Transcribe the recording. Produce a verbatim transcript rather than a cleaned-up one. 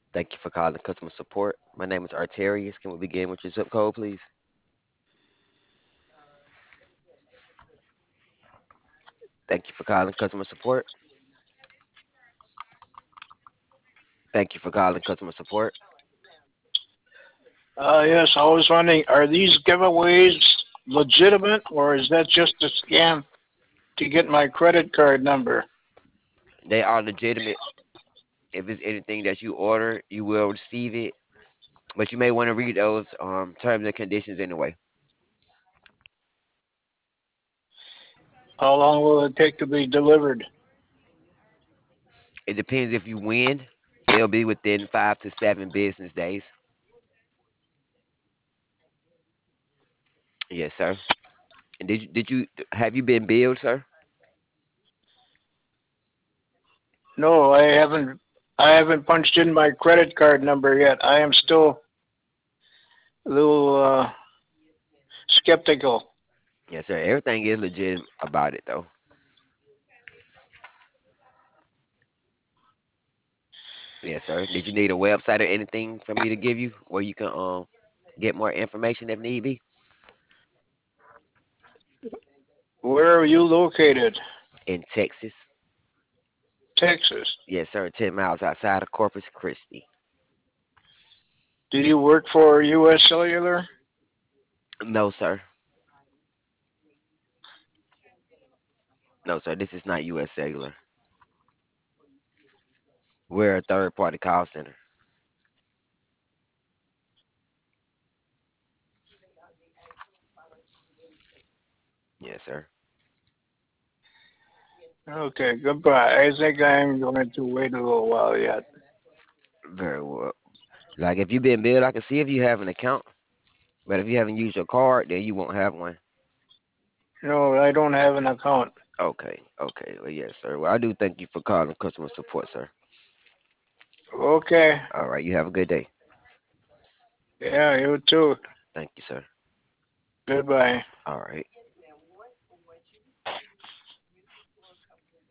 Thank you for calling customer support. My name is Arterius. Can we begin with your zip code, please? Thank you for calling customer support. Thank you for calling customer support. Uh, yes, I was wondering, are these giveaways legitimate or is that just a scam to get my credit card number? They are legitimate. If it's anything that you order, you will receive it. But you may want to read those um, terms and conditions anyway. How long will it take to be delivered? It depends if you win. It'll be within five to seven business days. Yes, sir. And did you did you have you been billed, sir? No, I haven't. I haven't punched in my credit card number yet. I am still a little uh, skeptical. Yes, sir. Everything is legit about it, though. Yes, sir. Did you need a website or anything for me to give you where you can um get more information if need be? Where are you located? In Texas. Texas. Yes, sir. Ten miles outside of Corpus Christi. Do you work for U S. Cellular? No, sir. No, sir. This is not U S Cellular. We're a third party call center. Yes, sir. Okay, goodbye. I think I'm going to wait a little while yet. Very well. Like if you've been billed, I can see if you have an account. But if you haven't used your card, then you won't have one. No, I don't have an account. Okay, okay. Well, yes, sir. Well, I do thank you for calling customer support, sir. Okay. All right, you have a good day. Yeah, you too. Thank you, sir. Goodbye. All right.